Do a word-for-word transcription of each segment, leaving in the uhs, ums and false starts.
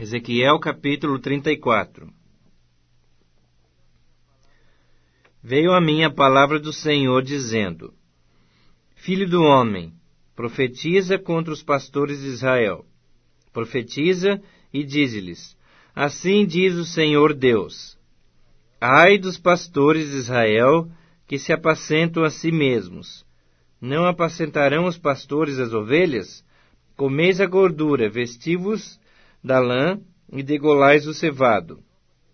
Ezequiel capítulo trinta e quatro. Veio a mim a palavra do Senhor, dizendo: Filho do homem, profetiza contra os pastores de Israel. Profetiza e dize-lhes: Assim diz o Senhor Deus: Ai dos pastores de Israel, que se apacentam a si mesmos. Não apacentarão os pastores as ovelhas? Comeis a gordura, vesti-vos da lã e degolais o cevado.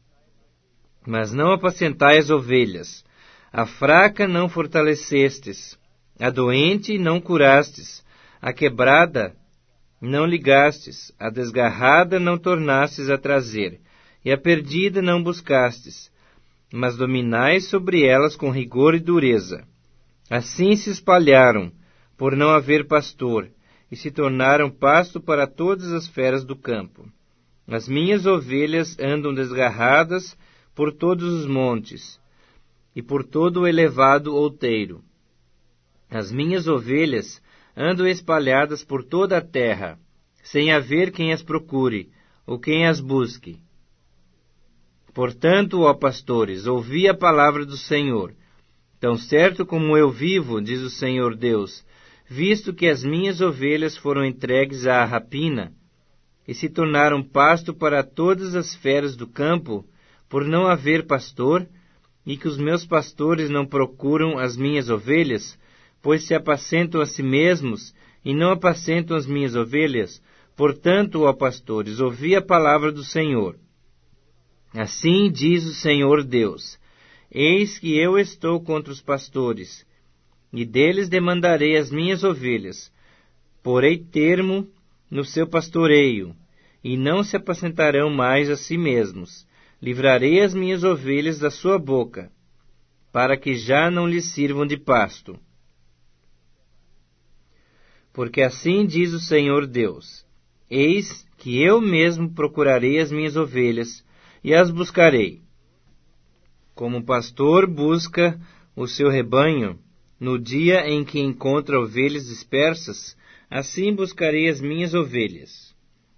Mas não apacentai as ovelhas. A fraca não fortalecestes, a doente não curastes, a quebrada não ligastes, a desgarrada não tornastes a trazer, e a perdida não buscastes, mas dominais sobre elas com rigor e dureza. Assim se espalharam, por não haver pastor, e se tornaram pasto para todas as feras do campo. As minhas ovelhas andam desgarradas por todos os montes, e por todo o elevado outeiro. As minhas ovelhas andam espalhadas por toda a terra, sem haver quem as procure, ou quem as busque. Portanto, ó pastores, ouvi a palavra do Senhor. Tão certo como eu vivo, diz o Senhor Deus, visto que as minhas ovelhas foram entregues à rapina, e se tornaram pasto para todas as feras do campo, por não haver pastor, e que os meus pastores não procuram as minhas ovelhas, pois se apacentam a si mesmos, e não apacentam as minhas ovelhas. Portanto, ó pastores, ouvi a palavra do Senhor. Assim diz o Senhor Deus: Eis que eu estou contra os pastores, e deles demandarei as minhas ovelhas. Porei termo no seu pastoreio, e não se apacentarão mais a si mesmos. Livrarei as minhas ovelhas da sua boca, para que já não lhes sirvam de pasto. Porque assim diz o Senhor Deus: Eis que eu mesmo procurarei as minhas ovelhas, e as buscarei. Como o pastor busca o seu rebanho, no dia em que encontra ovelhas dispersas, assim buscarei as minhas ovelhas.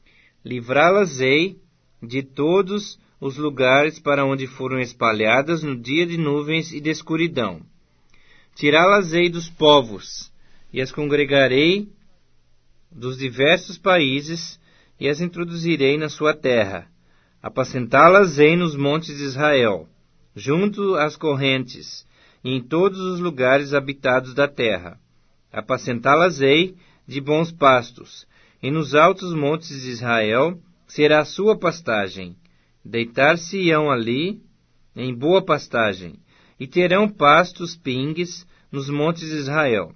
Livrá-las-ei de todos os lugares para onde foram espalhadas no dia de nuvens e de escuridão. Tirá-las-ei dos povos, e as congregarei dos diversos países, e as introduzirei na sua terra. Apacentá-las-ei nos montes de Israel, junto às correntes, e em todos os lugares habitados da terra. Apacentá-las-ei de bons pastos, e nos altos montes de Israel será a sua pastagem. Deitar-se-ão ali em boa pastagem, e terão pastos pingues nos montes de Israel.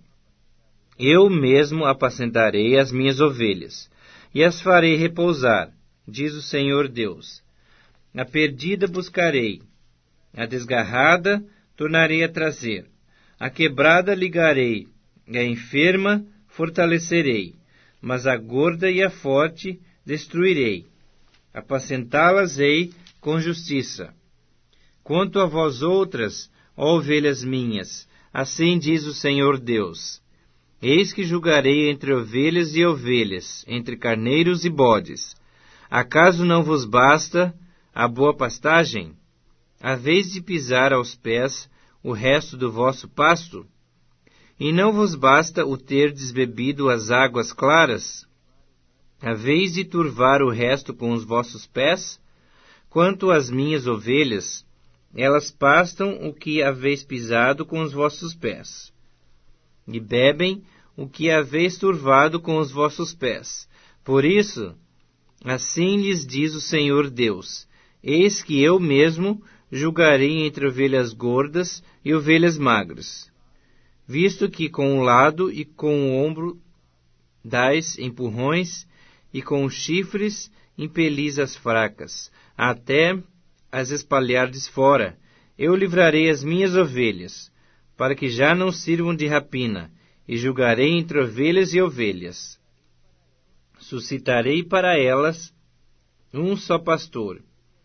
Eu mesmo apacentarei as minhas ovelhas, e as farei repousar, diz o Senhor Deus. A perdida buscarei, a desgarrada tornarei a trazer, a quebrada ligarei, e a enferma fortalecerei, mas a gorda e a forte destruirei. Apacentá-las-ei com justiça. Quanto a vós outras, ó ovelhas minhas, assim diz o Senhor Deus: Eis que julgarei entre ovelhas e ovelhas, entre carneiros e bodes. Acaso não vos basta a boa pastagem? Haveis de pisar aos pés o resto do vosso pasto? E não vos basta o terdes bebido as águas claras? Haveis de turvar o resto com os vossos pés? Quanto às minhas ovelhas, elas pastam o que haveis pisado com os vossos pés, e bebem o que haveis turvado com os vossos pés. Por isso, assim lhes diz o Senhor Deus: Eis que eu mesmo julgarei entre ovelhas gordas e ovelhas magras, visto que com o lado e com o ombro dais empurrões, e com os chifres impelis as fracas, até as espalhardes fora. Eu livrarei as minhas ovelhas, para que já não sirvam de rapina, e julgarei entre ovelhas e ovelhas. Suscitarei para elas um só pastor,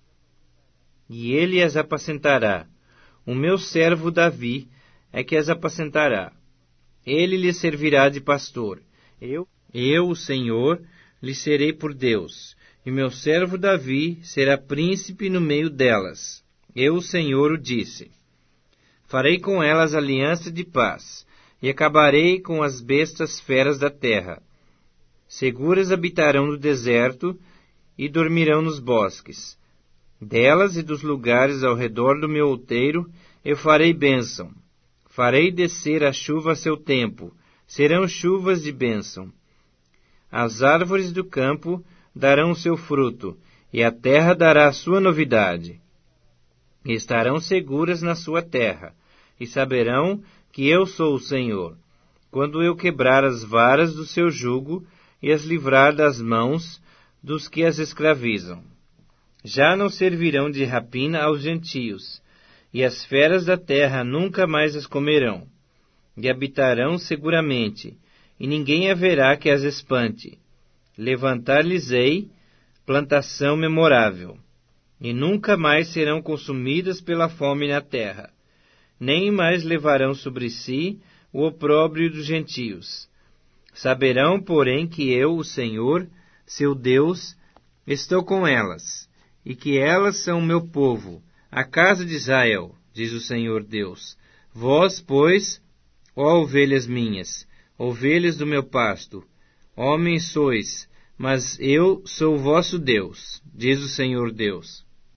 e ele as apacentará. O meu servo Davi é que as apacentará. Ele lhes servirá de pastor. Eu, eu, o Senhor, lhes serei por Deus, e meu servo Davi será príncipe no meio delas. Eu, o Senhor, o disse. Farei com elas aliança de paz, e acabarei com as bestas feras da terra. Seguras habitarão no deserto, e dormirão nos bosques. Delas e dos lugares ao redor do meu outeiro, eu farei bênção. Farei descer a chuva a seu tempo, serão chuvas de bênção. As árvores do campo darão o seu fruto, e a terra dará a sua novidade. Estarão seguras na sua terra, e saberão que eu sou o Senhor, quando eu quebrar as varas do seu jugo e as livrar das mãos dos que as escravizam. Já não servirão de rapina aos gentios, e as feras da terra nunca mais as comerão, e habitarão seguramente, e ninguém haverá que as espante. Levantar-lhes-ei plantação memorável, e nunca mais serão consumidas pela fome na terra, nem mais levarão sobre si o opróbrio dos gentios. Saberão, porém, que eu, o Senhor, seu Deus, estou com elas, e que elas são o meu povo, a casa de Israel, diz o Senhor Deus. Vós, pois, ó ovelhas minhas, ovelhas do meu pasto, homens sois, mas eu sou o vosso Deus, diz o Senhor Deus.